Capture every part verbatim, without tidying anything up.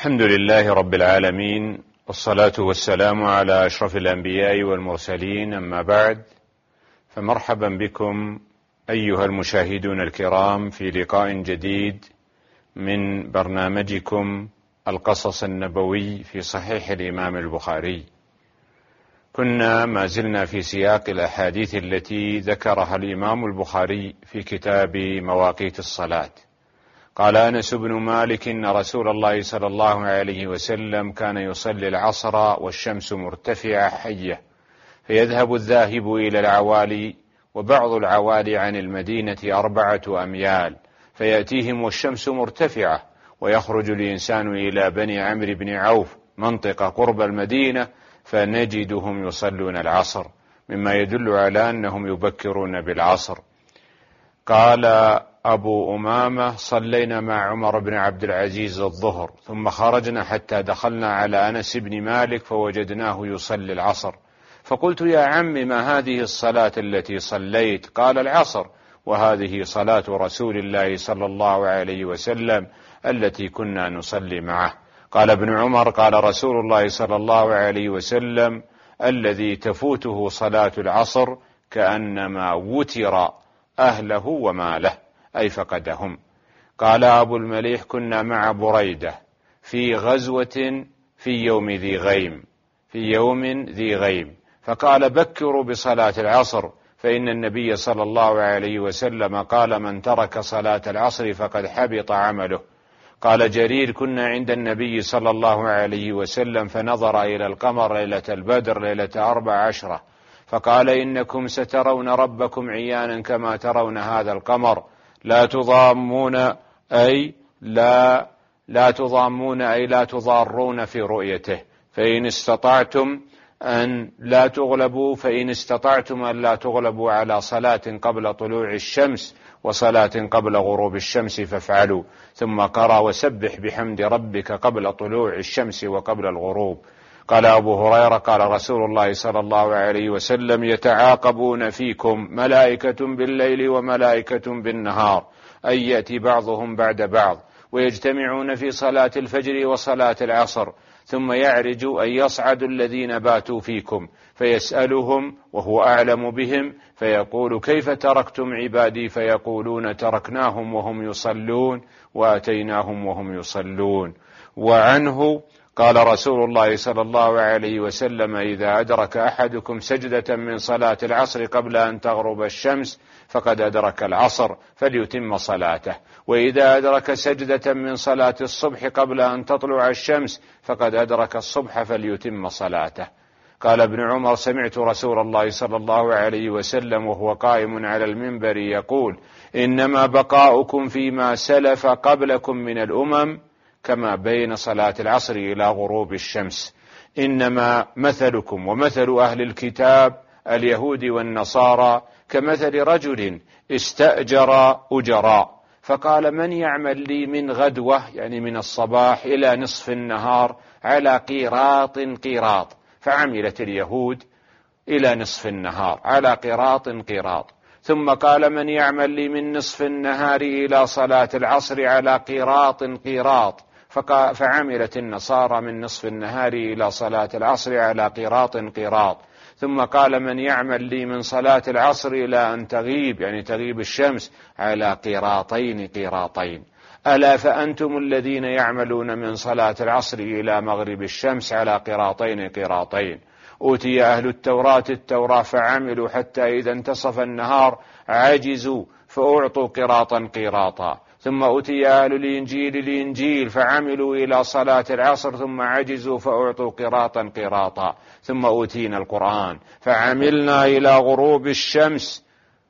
الحمد لله رب العالمين، والصلاة والسلام على أشرف الأنبياء والمرسلين، أما بعد، فمرحبا بكم أيها المشاهدون الكرام في لقاء جديد من برنامجكم القصص النبوي في صحيح الإمام البخاري. كنا ما زلنا في سياق الأحاديث التي ذكرها الإمام البخاري في كتاب مواقيت الصلاة. قال أنس بن مالك إن رسول الله صلى الله عليه وسلم كان يصلي العصر والشمس مرتفعة حية، فيذهب الذاهب إلى العوالي، وبعض العوالي عن المدينة أربعة أميال، فيأتيهم والشمس مرتفعة، ويخرج الإنسان إلى بني عمرو بن عوف منطقة قرب المدينة فنجدهم يصلون العصر، مما يدل على أنهم يبكرون بالعصر. قال أبو أمامة: صلينا مع عمر بن عبد العزيز الظهر، ثم خرجنا حتى دخلنا على أنس بن مالك فوجدناه يصلي العصر، فقلت: يا عم، ما هذه الصلاة التي صليت؟ قال: العصر، وهذه صلاة رسول الله صلى الله عليه وسلم التي كنا نصلي معه. قال ابن عمر: قال رسول الله صلى الله عليه وسلم: الذي تفوته صلاة العصر كأنما وتر أهله وماله، أي فقدهم. قال أبو المليح: كنا مع بريدة في غزوة في يوم ذي غيم في يوم ذي غيم فقال: بكروا بصلاة العصر، فإن النبي صلى الله عليه وسلم قال: من ترك صلاة العصر فقد حبط عمله. قال جرير: كنا عند النبي صلى الله عليه وسلم فنظر إلى القمر ليلة البدر ليلة أربع عشرة، فقال: إنكم سترون ربكم عيانا كما ترون هذا القمر، لا تضامون أي لا لا تضامون أي لا تضارون في رؤيته، فإن استطعتم أن لا تغلبوا فإن استطعتم أن لا تغلبوا على صلاة قبل طلوع الشمس وصلاة قبل غروب الشمس فافعلوا. ثم قرأ: وسبح بحمد ربك قبل طلوع الشمس وقبل الغروب. قال أبو هريرة: قال رسول الله صلى الله عليه وسلم: يتعاقبون فيكم ملائكة بالليل وملائكة بالنهار، أي يأتي بعضهم بعد بعض، ويجتمعون في صلاة الفجر وصلاة العصر، ثم يعرج أن يصعد الذين باتوا فيكم فيسألهم وهو أعلم بهم، فيقول: كيف تركتم عبادي؟ فيقولون: تركناهم وهم يصلون وأتيناهم وهم يصلون. وعنه قال رسول الله صلى الله عليه وسلم: إذا أدرك أحدكم سجدة من صلاة العصر قبل أن تغرب الشمس فقد أدرك العصر فليتم صلاته، وإذا أدرك سجدة من صلاة الصبح قبل أن تطلع الشمس فقد أدرك الصبح فليتم صلاته. قال ابن عمر: سمعت رسول الله صلى الله عليه وسلم وهو قائم على المنبر يقول: إنما بقاؤكم فيما سلف قبلكم من الأمم كما بين صلاة العصر إلى غروب الشمس، إنما مثلكم ومثل أهل الكتاب اليهود والنصارى كمثل رجل استأجر أجراء، فقال: من يعمل لي من غدوة، يعني من الصباح، إلى نصف النهار على قيراط قيراط، فعملت اليهود إلى نصف النهار على قيراط قيراط. ثم قال: من يعمل لي من نصف النهار إلى صلاة العصر على قيراط قيراط، فعملت النصارى من نصف النهار إلى صلاة العصر على قيراط قيراط. ثم قال: من يعمل لي من صلاة العصر إلى أن تغيب، يعني تغيب الشمس، على قيراطين قيراطين. ألا فأنتم الذين يعملون من صلاة العصر إلى مغرب الشمس على قيراطين قيراطين. أوتي أهل التوراة التوراة فعملوا حتى إذا انتصف النهار عجزوا فأعطوا قيراطا قيراطا. ثم أوتي أهل الإنجيل الإنجيل فعملوا إلى صلاة العصر ثم عجزوا فأعطوا قيراطا قيراطا. ثم أوتينا القرآن فعملنا إلى غروب الشمس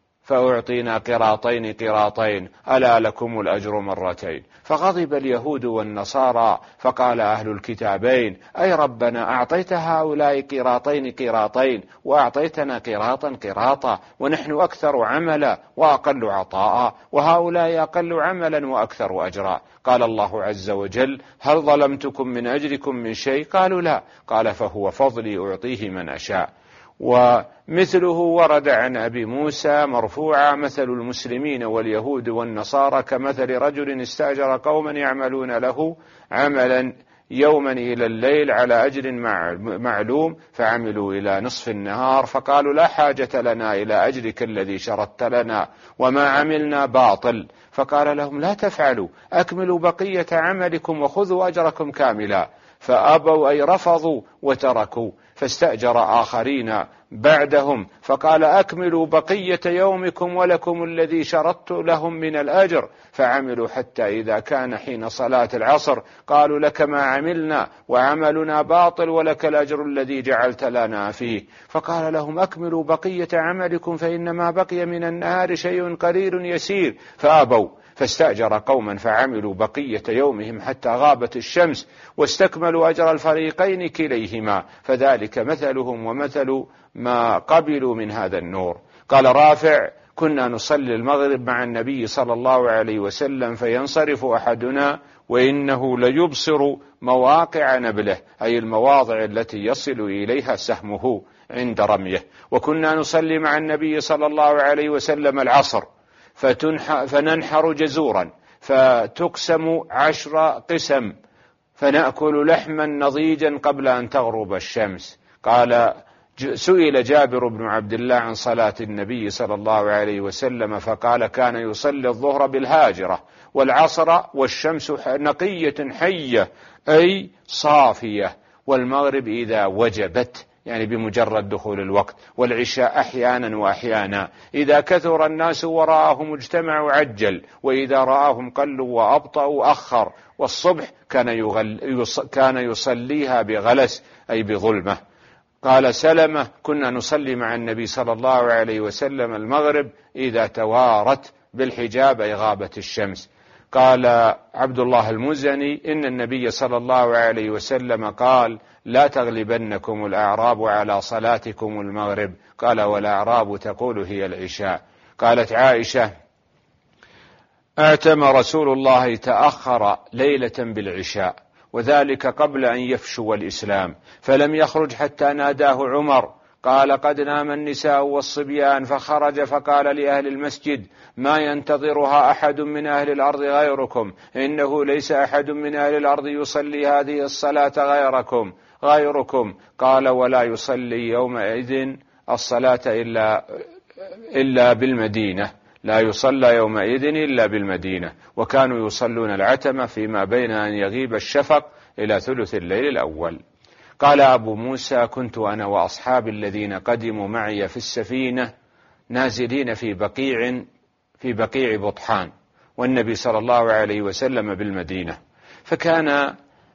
فأعطينا قيراطين قيراطين، ألا لكم الأجر مرتين. فغضب اليهود والنصارى، فقال أهل الكتابين: أي ربنا، أعطيت هؤلاء قيراطين قيراطين وأعطيتنا قيراطا قيراطا، ونحن أكثر عملا وأقل عطاء، وهؤلاء أقل عملا وأكثر أجرا. قال الله عز وجل: هل ظلمتكم من أجركم من شيء؟ قالوا لا. قال: فهو فضلي أعطيه من أشاء. ومثله ورد عن أبي موسى مرفوعا: مثل المسلمين واليهود والنصارى كمثل رجل استأجر قوما يعملون له عملا يوما إلى الليل على أجر معلوم، فعملوا إلى نصف النهار فقالوا لا حاجة لنا إلى أجرك الذي شرطت لنا وما عملنا باطل. فقال لهم لا تفعلوا، أكملوا بقية عملكم وخذوا أجركم كاملا. فأبوا أي رفضوا وتركوا، فاستأجر آخرين بعدهم فقال أكملوا بقية يومكم ولكم الذي شرطت لهم من الأجر. فعملوا حتى إذا كان حين صلاة العصر قالوا لك ما عملنا وعملنا باطل ولك الأجر الذي جعلت لنا فيه. فقال لهم أكملوا بقية عملكم فإنما بقي من النهار شيء قليل يسير. فأبوا، فاستأجر قوما فعملوا بقية يومهم حتى غابت الشمس واستكملوا أجر الفريقين كليهما، فذلك مثلهم ومثل ما قبلوا من هذا النور. قال رافع كنا نصلي المغرب مع النبي صلى الله عليه وسلم فينصرف أحدنا وإنه ليبصر مواقع نبله، أي المواضع التي يصل إليها سهمه عند رميه. وكنا نصلي مع النبي صلى الله عليه وسلم العصر فننحر جزورا فتقسم عشر قسم فنأكل لحما نضيجا قبل أن تغرب الشمس. قال سئل جابر بن عبد الله عن صلاة النبي صلى الله عليه وسلم فقال كان يصلي الظهر بالهاجرة والعصر والشمس نقية حية أي صافية، والمغرب إذا وجبت يعني بمجرد دخول الوقت، والعشاء أحيانا وأحيانا. إذا كثر الناس ورآهم اجتمعوا عجل، وإذا رآهم قلوا وأبطأوا أخر. والصبح كان, يغل كان يصليها بغلس أي بظلمة. قال سلمة كنا نصلي مع النبي صلى الله عليه وسلم المغرب إذا توارت بالحجاب أي غابت الشمس. قال عبد الله المزني إن النبي صلى الله عليه وسلم قال لا تغلبنكم الأعراب على صلاتكم المغرب. قال والأعراب تقول هي العشاء. قالت عائشة اعتم رسول الله تأخر ليلة بالعشاء وذلك قبل أن يفشو الإسلام، فلم يخرج حتى ناداه عمر قال قد نام النساء والصبيان، فخرج فقال لأهل المسجد ما ينتظرها أحد من أهل الأرض غيركم، إنه ليس أحد من أهل الأرض يصلي هذه الصلاة غيركم غيركم قال ولا يصلي يومئذ الصلاة إلا, إلا بالمدينة، لا يصلى يومئذ إلا بالمدينة. وكانوا يصلون العتمة فيما بين أن يغيب الشفق إلى ثلث الليل الأول. قال أبو موسى كنت أنا وأصحابي الذين قدموا معي في السفينة نازلين في بقيع في بقيع بطحان والنبي صلى الله عليه وسلم بالمدينة، فكان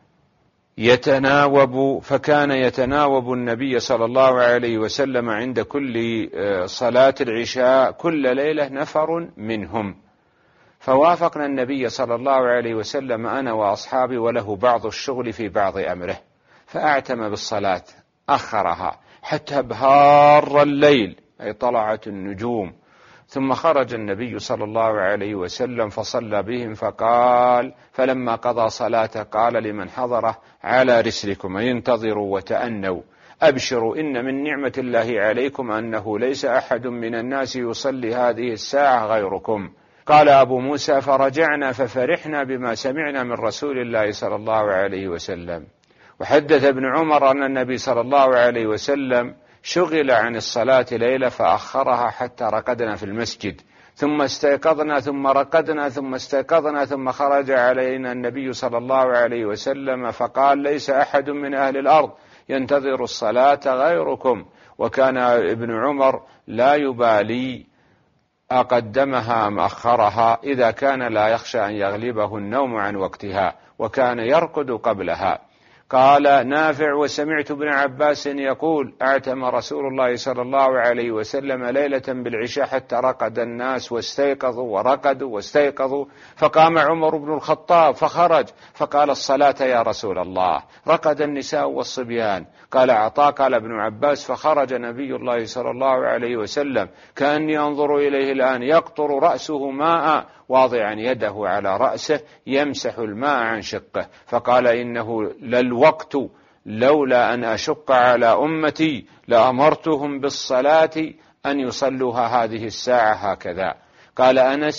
يتناوب فكان يتناوب النبي صلى الله عليه وسلم عند كل صلاة العشاء كل ليلة نفر منهم، فوافقنا النبي صلى الله عليه وسلم أنا وأصحابي وله بعض الشغل في بعض أمره، فأعتم بالصلاة أخرها حتى بهار الليل أي طلعت النجوم، ثم خرج النبي صلى الله عليه وسلم فصلى بهم فقال فلما قضى صلاته قال لمن حضره على رسلكم انتظروا وتأنوا أبشروا إن من نعمة الله عليكم أنه ليس أحد من الناس يصلي هذه الساعة غيركم. قال أبو موسى فرجعنا ففرحنا بما سمعنا من رسول الله صلى الله عليه وسلم. وحدث ابن عمر أن النبي صلى الله عليه وسلم شغل عن الصلاة ليلة فأخرها حتى رقدنا في المسجد، ثم استيقظنا ثم رقدنا ثم استيقظنا، ثم خرج علينا النبي صلى الله عليه وسلم فقال ليس أحد من أهل الأرض ينتظر الصلاة غيركم. وكان ابن عمر لا يبالي أقدمها أم أخرها إذا كان لا يخشى أن يغلبه النوم عن وقتها، وكان يرقد قبلها. قال نافع وسمعت ابن عباس يقول اعتم رسول الله صلى الله عليه وسلم ليلة بالعشاء حتى رقد الناس واستيقظوا ورقدوا واستيقظوا، فقام عمر بن الخطاب فخرج فقال الصلاة يا رسول الله، رقد النساء والصبيان. قال عطاء قال ابن عباس فخرج نبي الله صلى الله عليه وسلم كأني أنظر إليه الآن يقطر رأسه ماء واضعا يده على رأسه يمسح الماء عن شقه، فقال إنه للوقت لولا أن أشق على أمتي لأمرتهم بالصلاة أن يصلوها هذه الساعة هكذا. قال أنس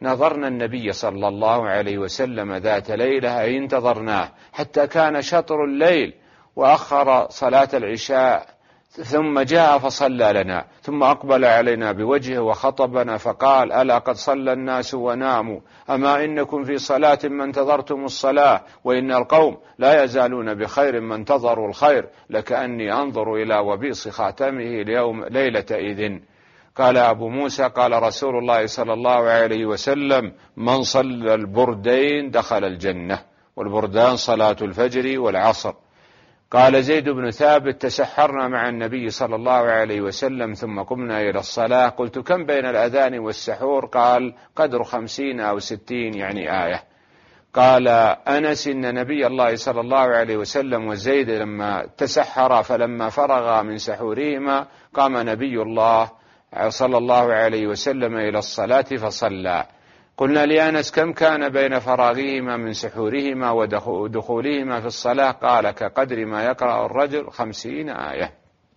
نظرنا النبي صلى الله عليه وسلم ذات ليلة أي انتظرناه حتى كان شطر الليل وأخر صلاة العشاء ثم جاء فصلى لنا ثم أقبل علينا بوجهه وخطبنا فقال ألا قد صلى الناس وناموا أما إنكم في صلاة ما انتظرتم الصلاة وإن القوم لا يزالون بخير ما انتظروا الخير لكأني أنظر إلى وبيص خاتمه اليوم ليلة إذن. قال أبو موسى قال رسول الله صلى الله عليه وسلم من صلى البردين دخل الجنة، والبردان صلاة الفجر والعصر. قال زيد بن ثابت تسحرنا مع النبي صلى الله عليه وسلم ثم قمنا إلى الصلاة، قلت كم بين الأذان والسحور؟ قال قدر خمسين أو ستين يعني آية. قال أنس إن نبي الله صلى الله عليه وسلم وزيد لما تسحر فلما فرغ من سحورهما قام نبي الله صلى الله عليه وسلم إلى الصلاة فصلى. قلنا لأنس كم كان بين فراغهما من سحورهما ودخولهما في الصلاة؟ قال كقدر ما يقرأ الرجل خمسين آية.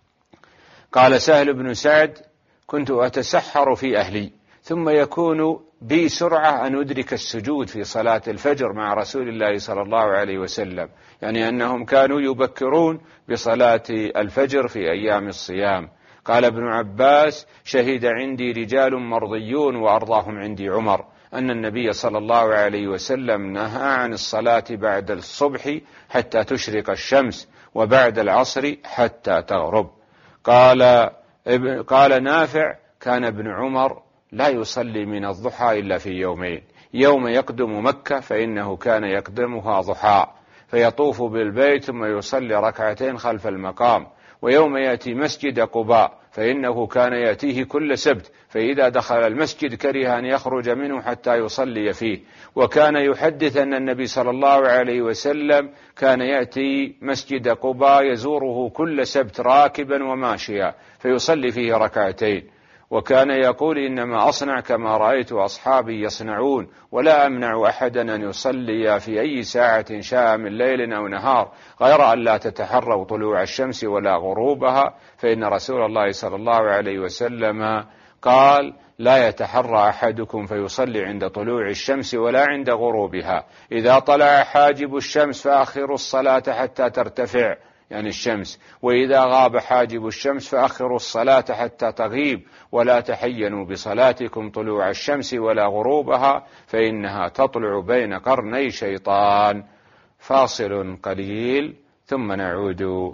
قال سهل بن سعد كنت أتسحر في أهلي ثم يكون بي سرعة أن أدرك السجود في صلاة الفجر مع رسول الله صلى الله عليه وسلم، يعني أنهم كانوا يبكرون بصلاة الفجر في أيام الصيام. قال ابن عباس شهد عندي رجال مرضيون وأرضاهم عندي عمر أن النبي صلى الله عليه وسلم نهى عن الصلاة بعد الصبح حتى تشرق الشمس وبعد العصر حتى تغرب. قال قال نافع كان ابن عمر لا يصلي من الضحى إلا في يومين، يوم يقدم مكة فإنه كان يقدمها ضحى فيطوف بالبيت ثم يصلي ركعتين خلف المقام، ويوم يأتي مسجد قباء فإنه كان يأتيه كل سبت فإذا دخل المسجد كره أن يخرج منه حتى يصلي فيه، وكان يحدث أن النبي صلى الله عليه وسلم كان يأتي مسجد قباء يزوره كل سبت راكبا وماشيا فيصلي فيه ركعتين، وكان يقول إنما أصنع كما رأيت أصحابي يصنعون ولا أمنع أحدا أن يصلي في أي ساعة شاء من ليل أو نهار غير أن لا تتحروا طلوع الشمس ولا غروبها، فإن رسول الله صلى الله عليه وسلم قال لا يتحرى أحدكم فيصلي عند طلوع الشمس ولا عند غروبها، إذا طلع حاجب الشمس فأخروا الصلاة حتى ترتفع يعني الشمس، وإذا غاب حاجب الشمس فأخروا الصلاة حتى تغيب، ولا تحينوا بصلاتكم طلوع الشمس ولا غروبها فإنها تطلع بين قرني شيطان. فاصل قليل ثم نعود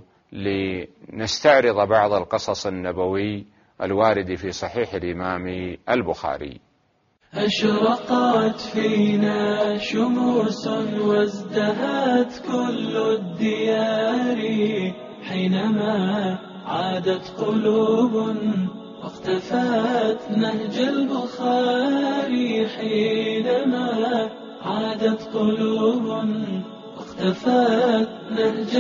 لنستعرض بعض القصص النبوي الوارد في صحيح الإمام البخاري. أشرقت فينا شموس وازدهت كل الديار حينما عادت قلوب واختفت نهج البخاري، حينما عادت قلوب واختفت نهج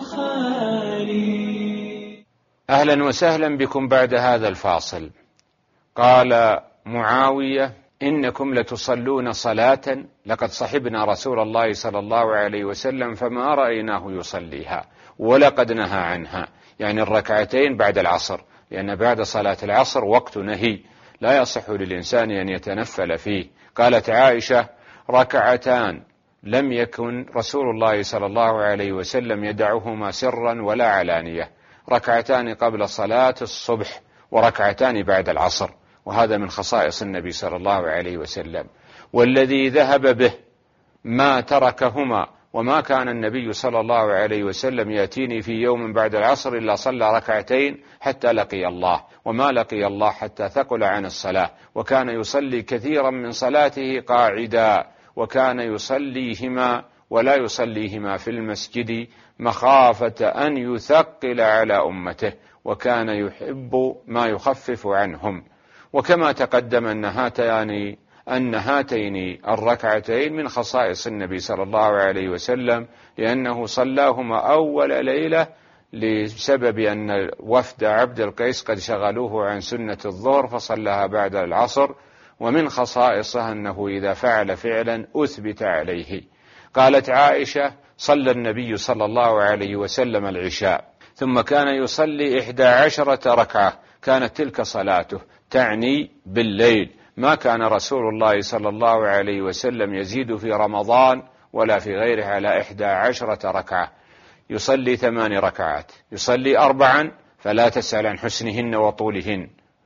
البخاري. أهلا وسهلا بكم بعد هذا الفاصل. قال معاوية إنكم لتصلون صلاة لقد صحبنا رسول الله صلى الله عليه وسلم فما رأيناه يصليها ولقد نهى عنها، يعني الركعتين بعد العصر، لأن بعد صلاة العصر وقت نهي لا يصح للإنسان أن يتنفل فيه. قالت عائشة ركعتان لم يكن رسول الله صلى الله عليه وسلم يدعهما سرا ولا علانية، ركعتان قبل صلاة الصبح وركعتان بعد العصر، وهذا من خصائص النبي صلى الله عليه وسلم. والذي ذهب به ما تركهما، وما كان النبي صلى الله عليه وسلم يأتيني في يوم بعد العصر إلا صلى ركعتين حتى لقي الله، وما لقي الله حتى ثقل عن الصلاة، وكان يصلي كثيرا من صلاته قاعدا، وكان يصليهما ولا يصليهما في المسجد مخافة أن يثقل على أمته، وكان يحب ما يخفف عنهم. وكما تقدم أن هاتين أن هاتين الركعتين من خصائص النبي صلى الله عليه وسلم، لأنه صلاهما أول ليلة لسبب أن وفد عبد القيس قد شغلوه عن سنة الظهر فصلىها بعد العصر، ومن خصائصه أنه إذا فعل فعلا أثبت عليه. قالت عائشة صلى النبي صلى الله عليه وسلم العشاء ثم كان يصلي إحدى عشرة ركعة، كانت تلك صلاته، تعني بالليل، ما كان رسول الله صلى الله عليه وسلم يزيد في رمضان ولا في غيره على إحدى عشرة ركعة، يصلي ثمان ركعات، يصلي أربعا فلا تسأل عن حسنهن وطولهن،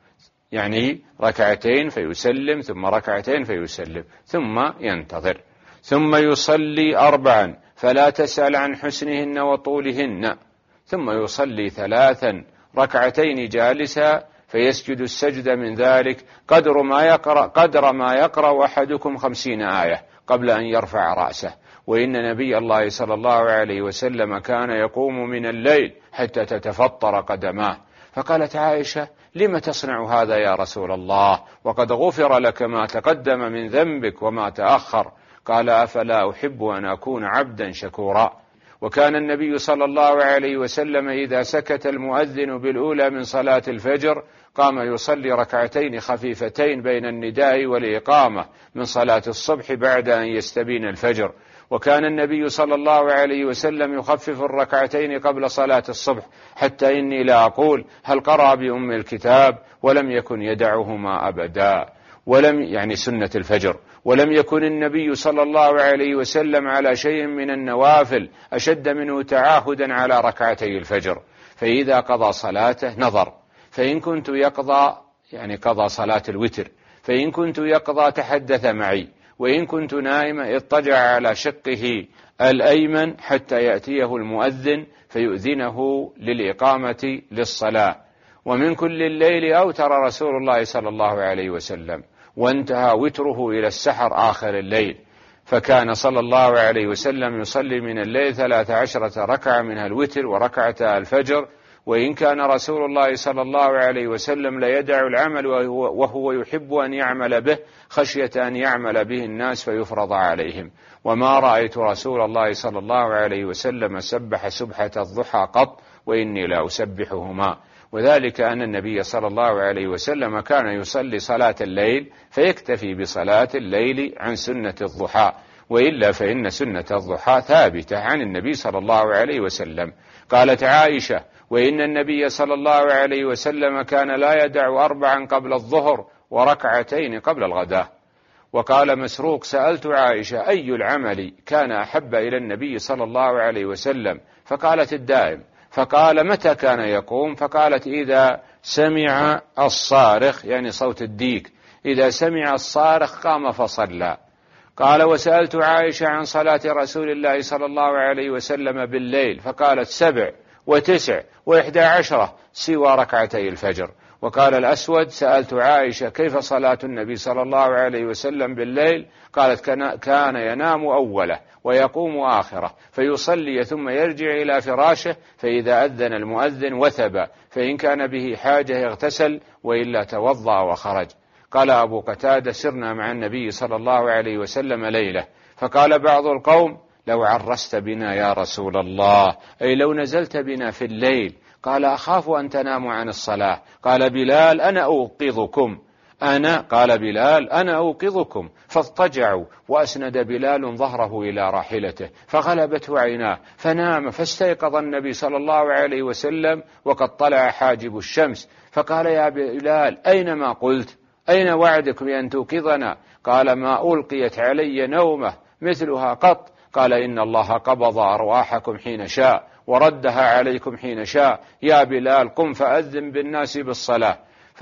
يعني ركعتين فيسلم ثم ركعتين فيسلم ثم ينتظر، ثم يصلي أربعا فلا تسأل عن حسنهن وطولهن، ثم يصلي ثلاثا ركعتين جالسا فيسجد السجد من ذلك قدر ما يقرأ قدر ما يقرأ أحدكم خمسين آية قبل أن يرفع رأسه. وإن نبي الله صلى الله عليه وسلم كان يقوم من الليل حتى تتفطر قدماه. فقالت عائشة: لم تصنع هذا يا رسول الله وقد غفر لك ما تقدم من ذنبك وما تأخر؟ قال: أفلا أحب أن أكون عبدا شكورا. وكان النبي صلى الله عليه وسلم إذا سكت المؤذن بالأولى من صلاة الفجر قام يصلي ركعتين خفيفتين بين النداء والإقامة من صلاة الصبح بعد أن يستبين الفجر. وكان النبي صلى الله عليه وسلم يخفف الركعتين قبل صلاة الصبح حتى إني لا أقول هل قرأ بأم الكتاب، ولم يكن يدعهما أبدا، ولم يعني سنة الفجر. ولم يكن النبي صلى الله عليه وسلم على شيء من النوافل أشد منه تعاهدا على ركعتي الفجر. فإذا قضى صلاته نظر، فإن كنت يقضى يعني قضى صلاة الوتر، فإن كنت يقضى تحدث معي، وإن كنت نائما اضطجع على شقه الأيمن حتى يأتيه المؤذن فيؤذنه للإقامة للصلاة. ومن كل الليل أوتر رسول الله صلى الله عليه وسلم، وانتهى وتره إلى السحر آخر الليل. فكان صلى الله عليه وسلم يصلي من الليل ثلاث عشرة ركعة منها الوتر وركعة الفجر. وإن كان رسول الله صلى الله عليه وسلم ليدع العمل وهو يحب أن يعمل به خشية أن يعمل به الناس فيفرض عليهم. وما رأيت رسول الله صلى الله عليه وسلم سبح سبحة الضحى قط، وإني لا أسبحهما. وذلك أن النبي صلى الله عليه وسلم كان يصلي صلاة الليل فيكتفي بصلاة الليل عن سنة الضحى، وإلا فإن سنة الضحى ثابتة عن النبي صلى الله عليه وسلم. قالت عائشة: وإن النبي صلى الله عليه وسلم كان لا يدع أربعا قبل الظهر وركعتين قبل الغداء. وقال مسروق: سألت عائشة أي العمل كان أحب إلى النبي صلى الله عليه وسلم؟ فقالت: الدائم. فقال: متى كان يقوم؟ فقالت: إذا سمع الصارخ، يعني صوت الديك، إذا سمع الصارخ قام فصلى. قال: وسألت عائشة عن صلاة رسول الله صلى الله عليه وسلم بالليل، فقالت: سبع وتسع وإحدى عشرة سوى ركعتي الفجر. وقال الأسود: سألت عائشة كيف صلاة النبي صلى الله عليه وسلم بالليل؟ قالت: كان ينام أوله ويقوم آخره فيصلي ثم يرجع إلى فراشه، فإذا أذن المؤذن وثب، فإن كان به حاجة يغتسل وإلا توضأ وخرج. قال أبو قتادة: سرنا مع النبي صلى الله عليه وسلم ليلة، فقال بعض القوم: لو عرست بنا يا رسول الله، أي لو نزلت بنا في الليل. قال: أخاف أن تناموا عن الصلاة. قال بلال: أنا أوقظكم. أنا قال بلال: أنا أوقظكم. فاضطجعوا، وأسند بلال ظهره إلى راحلته فغلبته عيناه فنام، فاستيقظ النبي صلى الله عليه وسلم وقد طلع حاجب الشمس، فقال: يا بلال أين ما قلت؟ أين وعدك بأن توقظنا؟ قال: ما ألقيت علي نومة مثلها قط. قال: إن الله قبض أرواحكم حين شاء وردها عليكم حين شاء. يا بلال قم فأذن بالناس بالصلاة.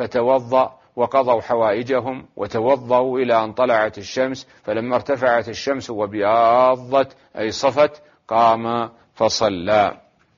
فتوضأ وقضوا حوائجهم وتوضأوا إلى أن طلعت الشمس، فلما ارتفعت الشمس وبياضت أي صفت قام فصلى.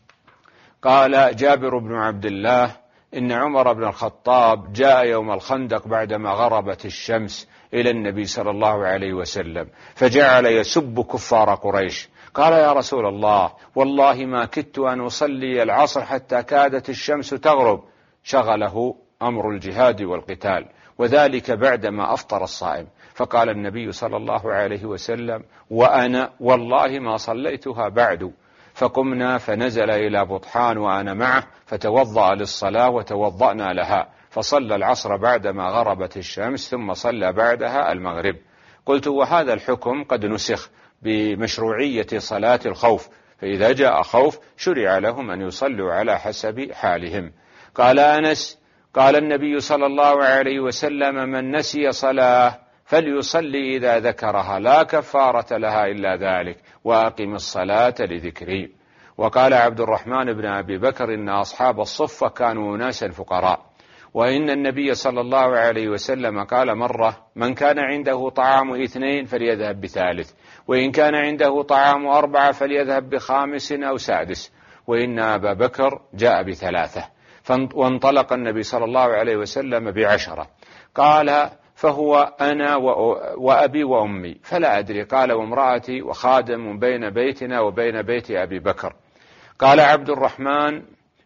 قال جابر بن عبد الله: إن عمر بن الخطاب جاء يوم الخندق بعدما غربت الشمس إلى النبي صلى الله عليه وسلم فجعل يسب كفار قريش. قال: يا رسول الله، والله ما كدت أن أصلي العصر حتى كادت الشمس تغرب. شغله أمر الجهاد والقتال، وذلك بعدما أفطر الصائم. فقال النبي صلى الله عليه وسلم: وأنا والله ما صليتها بعد. فقمنا فنزل إلى بطحان وأنا معه فتوضأ للصلاة وتوضأنا لها، فصلى العصر بعدما غربت الشمس ثم صلى بعدها المغرب. قلت: وهذا الحكم قد نسخ بمشروعية صلاة الخوف، فإذا جاء خوف شرع لهم أن يصلوا على حسب حالهم. قال أنس: قال النبي صلى الله عليه وسلم: من نسي صلاة فليصلي إذا ذكرها لا كفارة لها إلا ذلك، وأقم الصلاة لذكري. وقال عبد الرحمن بن أبي بكر: إن أصحاب الصفة كانوا أناسا فقراء، وإن النبي صلى الله عليه وسلم قال مرة: من كان عنده طعام اثنين فليذهب بثالث، وإن كان عنده طعام أربعة فليذهب بخامس أو سادس، وإن أبا بكر جاء بثلاثة. وانطلق النبي صلى الله عليه وسلم بعشرة. قال: فهو أنا وأبي وأمي فلا أدري. قال: وامرأتي وخادم بين بيتنا وبين بيت أبي بكر. قال عبد الرحمن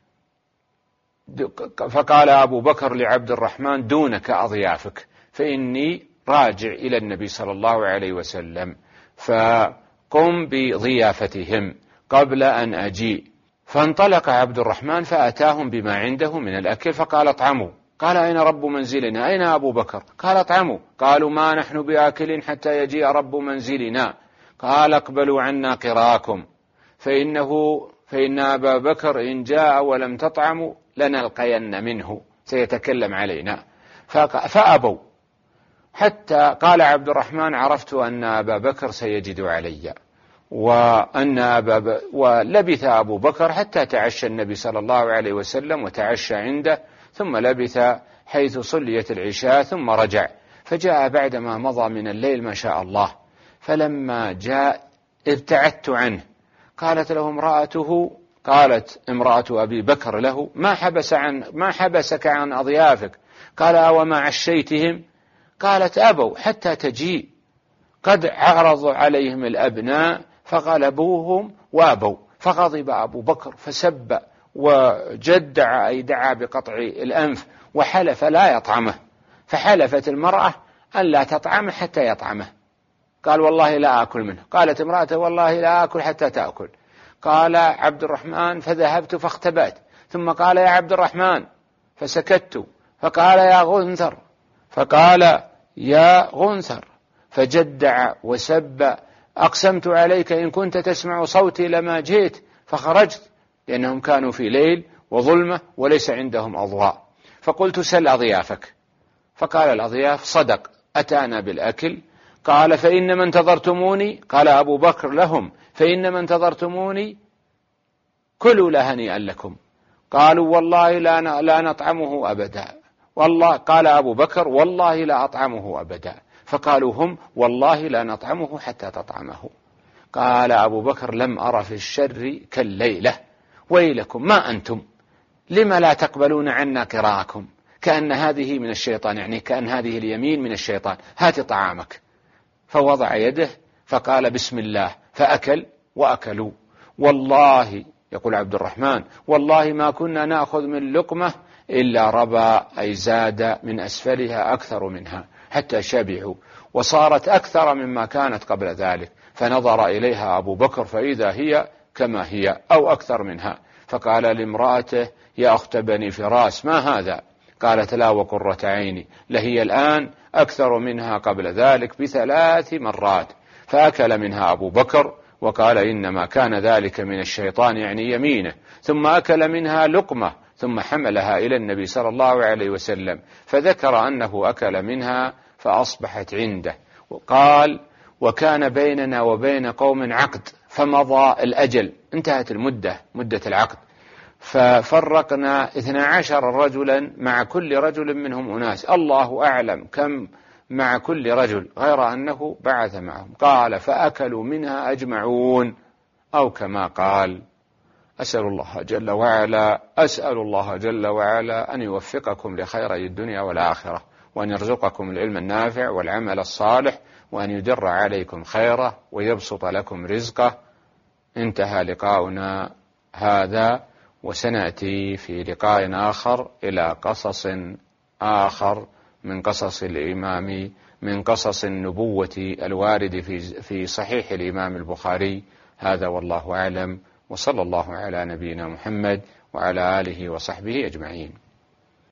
فقال أبو بكر لعبد الرحمن: دونك أضيافك، فإني راجع إلى النبي صلى الله عليه وسلم، فقم بضيافتهم قبل أن أجيء. فانطلق عبد الرحمن فأتاهم بما عنده من الأكل فقال: اطعموا. قال: أين رب منزلنا؟ أين أبو بكر؟ قال: اطعموا. قالوا: ما نحن بآكل حتى يجيء رب منزلنا. قال: اقبلوا عنا قراءكم، فإنه فإن أبا بكر إن جاء ولم تطعموا لنلقين منه، سيتكلم علينا. فأبوا، حتى قال عبد الرحمن: عرفت أن أبا بكر سيجد علي. وأن أبا ب... ولبث أبو بكر حتى تعشى النبي صلى الله عليه وسلم وتعشى عنده، ثم لبث حيث صليت العشاء ثم رجع، فجاء بعدما مضى من الليل ما شاء الله. فلما جاء ابتعدت عنه. قالت له امرأته قالت امرأة أبي بكر له: ما حبس عن ما حبسك عن أضيافك؟ قال: أوما عشيتهم؟ قالت: أبوا حتى تجيء، قد عرض عليهم الأبناء فغلبوهم وأبوا. فغضب أبو بكر فسب وجدع أي دعا بقطع الأنف وحلف لا يطعمه. فحلفت المرأة أن لا تطعمه حتى يطعمه. قال: والله لا آكل منه. قالت امرأته: والله لا آكل حتى تأكل. قال عبد الرحمن: فذهبت فاختبأت، ثم قال: يا عبد الرحمن، فسكت. فقال: يا غنثر، فقال: يا غنثر، فجدع وسب: أقسمت عليك إن كنت تسمع صوتي لما جئت. فخرجت، لأنهم كانوا في ليل وظلمة وليس عندهم أضواء. فقلت: سل أضيافك. فقال الأضياف: صدق، أتانا بالأكل. قال: فإنما انتظرتموني. قال أبو بكر لهم: فإنما انتظرتموني، كلوا لا هنيئا لكم. قالوا: والله لا لا نطعمه أبدا. والله قال أبو بكر: والله لا أطعمه أبدا. فقالوا هم: والله لا نطعمه حتى تطعمه. قال أبو بكر: لم أرى في الشر كالليلة، ويلكم ما أنتم، لما لا تقبلون عنا قراءكم؟ كأن هذه من الشيطان، يعني كأن هذه اليمين من الشيطان. هات طعامك. فوضع يده فقال: بسم الله، فأكل وأكلوا. والله، يقول عبد الرحمن، والله ما كنا نأخذ من لقمة إلا ربا، أي زاد من أسفلها أكثر منها، حتى شبعوا، وصارت أكثر مما كانت قبل ذلك. فنظر إليها أبو بكر فإذا هي كما هي أو أكثر منها. فقال لامرأته: يا أخت بني فراس، ما هذا؟ قالت: لا وقرة عيني، لهي الآن أكثر منها قبل ذلك بثلاث مرات. فأكل منها أبو بكر وقال: إنما كان ذلك من الشيطان، يعني يمينه. ثم أكل منها لقمة، ثم حملها إلى النبي صلى الله عليه وسلم، فذكر أنه أكل منها فأصبحت عنده. وقال: وكان بيننا وبين قوم عقد، فمضى الأجل، انتهت المدة، مدة العقد، ففرقنا اثنا عشر رجلا، مع كل رجل منهم أناس، الله أعلم كم مع كل رجل، غير أنه بعث معهم. قال: فأكلوا منها أجمعون، أو كما قال. أسأل الله جل وعلا أسأل الله جل وعلا أن يوفقكم لخيري الدنيا والآخرة، وأن يرزقكم العلم النافع والعمل الصالح، وأن يدر عليكم خيره ويبسط لكم رزقه. انتهى لقاؤنا هذا، وسنأتي في لقاء آخر إلى قصص آخر من قصص الإمام من قصص النبوة الوارد في في صحيح الإمام البخاري. هذا والله أعلم، وصلى الله على نبينا محمد وعلى آله وصحبه أجمعين.